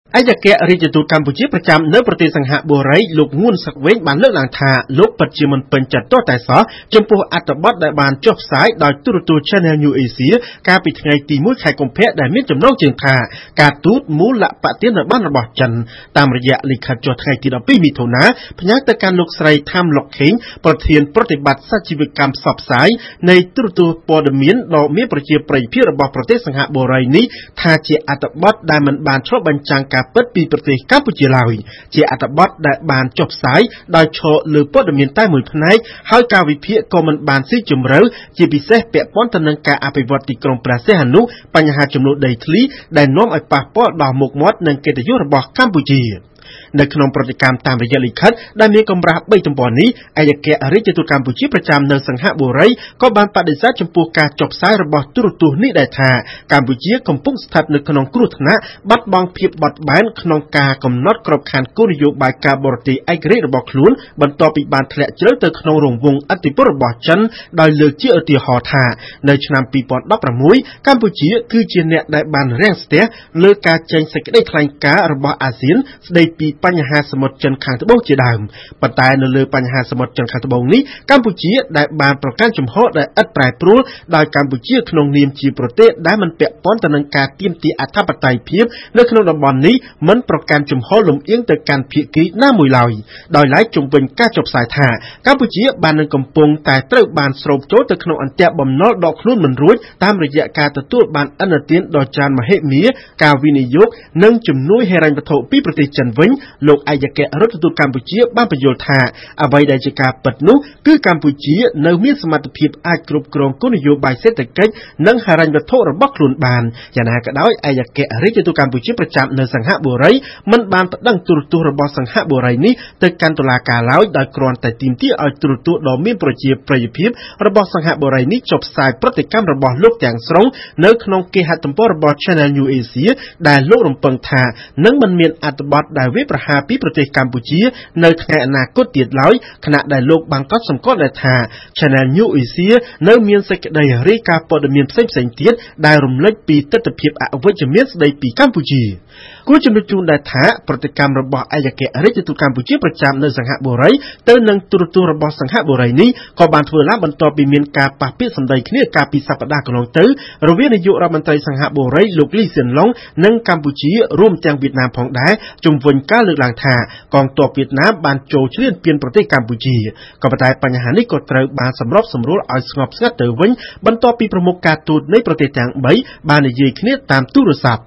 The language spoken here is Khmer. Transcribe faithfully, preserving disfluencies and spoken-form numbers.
ឯកអគ្គរដ្ឋទូតកម្ពុជាប្រចាំនៅប្រទេសសិង្ហបុរីលោកងួនសឹកវែងបានលើកឡើងថាលោកពិតជាមិនពេញចិត្តទាល់តែសោះចំពោះអត្ថបទដែលបានចុះផ្សាយដោយទូរទស្សន៍ Channel New Asia កាលពីថ្ងៃទីមួយខែកុម្ភៈដែលមានចំណងជើងថាការទូតមូលបទានបានរបស់ចិនតាមរយៈលិខិតចុះថ្ងៃទីដប់ពីរមិថុនាផ្ញើទៅកាន់លោកស្រីថាំឡុកខេងប្រធានប្រតិបត្តិសជីវកម្មផ្សព្វផ្សាយនៃទូរទស្សន៍ព័ត៌មានដ៏មានប្រជាប្រិយភាពរបស់ប្រទេសសិង្ហបុរីនេះថាជាអត្ថបទដែលមិនបានឆ្លុះបញ្ចាំងការពិតពីប្រទេសកម្ពុជាឡើយជាអត្ថបទដែលបានចុះផ្សាយដោយឈរលើព័ត៌មានតែមួយផ្នែកហើយការវិភាគក៏មិនបានស៊ីជម្រៅជាពិសេសពាក់ព័ន្ធទៅនឹងការអភិវឌ្ឍទីក្រុងព្រះសីហនុបញ្ហាចំនួនដីធ្លីដែលនាំឲ្យប៉ះពាល់ដល់មុខមាត់និងកិត្តិយសរបស់កម្ពុជានៅក្នុងប្រតិកម្មតាមរយៈលិខិតដែលមានកម្រាស់បីទំព័រនេះឯកអគ្គរដ្ឋទូតកម្ពុជាប្រចាំនៅសិង្ហបុរីក៏បានបដិសេធចំពោះការចុះផ្សាយរបស់ទូរទស្សន៍នេះដែរថាកម្ពុជាកំពុងស្ថិតនៅក្នុងគ្រោះថ្នាក់បាត់បង់ភាពបត់បែនក្នុងការកំណត់ក្របខ័ណ្ឌគោលនយោបាយការបរទេសឯករាជ្យរបស់ខ្លួនបន្ទាប់ពីបានធ្លាក់ជ្រៅទៅក្នុងរង្វង់ឥទ្ធិពលរបស់ចិនដោយលើកជាឧទាហរណ៍ថានៅឆ្នាំពីរពាន់ដប់ប្រាំមួយកម្ពុជាគឺជាអ្នកដែលបានរាំងស្ទះលើការចេញសេចក្តីថ្លែងការណ៍របស់អាស៊ានស្តីពីបញ្ហាសមុទ្រចិនខាងត្បូងជាដើមប៉ុន្តែនៅលើបញ្ហាសមុទ្រចិនខាងត្បូងនេះកម្ពុជាដែលបានប្រកាន់ជំហរដែលឥតប្រែប្រួលដោយកម្ពុជាក្នុងនាមជាប្រទេសដែលមិនពាក់ព័ន្ធទៅនឹងការទាមទារអធិបតេយ្យភាពនៅក្នុងតំបន់នេះមិនប្រកាន់ជំហរលំអៀងទៅកាន់ភាគីណាមួយឡើយដោយឡែកជំវិញការចុះផ្សាយថាកម្ពុជាបាននឹងកំពុងតែត្រូវបានស្រូបចូលទៅក្នុងអន្ទាក់បំណុលដកខ្លួនមិនរួចតាមរយៈការទទួលបានឥណទានដ៏ច្រើនមហិមាការវិនិយោគនិងជំនួយហិរញ្ញវត្ថុពីប្រទេសចិនវិញលោកឯកអគ្គរដ្ឋទូតកម្ពុជាបានបញ្យល់ថាអ្វីដែលជាការពិតនោះគឺកម្ពុជានៅមានសមត្ថភាពអាចគ្រប់គ្រងគោលនយោបាយសេដ្ឋកិច្ចនិងហិរញ្ញវត្ថុរបស់ខ្លួនបានយ៉ាងណាក៏ដោយឯកអគ្គរដ្ឋទូតកម្ពុជាប្រចាំនៅសិង្ហបុរីមិនបានប្តឹងទូរទស្សន៍របស់សិង្ហបុរីនេះទៅកាន់តុលាការឡើយដោយគ្រាន់តែទាមទារឲ្យទូរទស្សន៍ដ៏មានប្រជាប្រិយភាពរបស់សិង្ហបុរីនេះចុះផ្សាយប្រតិកម្មរបស់លោកទាំងស្រុងនៅក្នុងគេហទំព័ររបស់ Channel New Asia ដែលលោករំពឹងថានឹងមិនមានអត្ថបទដែលវាប្រហារពីប្រទេសកម្ពុជានៅថ្ងៃអនាគតទៀតឡើយខណៈដែលលោកបានកត់សម្គាល់ដែរថា Channel New Asia នៅមានសេចក្តីរាយការណ៍ព័ត៌មានផ្សេងៗទៀតដែលរំលេចពីទស្សនវិជ្ជាអវិជ្ជមានស្តីពីកម្ពុជាគួរជំរាបជូនដែរថាប្រតិកម្មរបស់ឯកអគ្គរដ្ឋទូតកម្ពុជាប្រចាំនៅសិង្ហបុរីទៅនឹងទូរទស្សន៍របស់សិង្ហបុរីនេះក៏បានធ្វើឡើងបន្ទាប់ពីមានការប៉ះពាក្យសម្ដីគ្នាកាលពីសប្តាហ៍កន្លងទៅរវាងនាយករដ្ឋមន្ត្រីសិង្ហបុរីលោកលីសៀនឡុងនិងកម្ពុជារួមទាំងវៀតណាមផងដែរជំវិញការលើកឡើងថាកងទ័ពវៀតណាមបានចូលឈ្លានពានប្រទេសកម្ពុជាក៏ប៉ុន្តែបញ្ហានេះក៏ត្រូវបានសម្របសម្រួលឲ្យស្ងប់ស្ងាត់ទៅវិញបន្ទាប់ពីប្រមុខការទូតនៃប្រទេសទាំងបីបាននិយាយគ្នាតាមទូរស័ព្ទ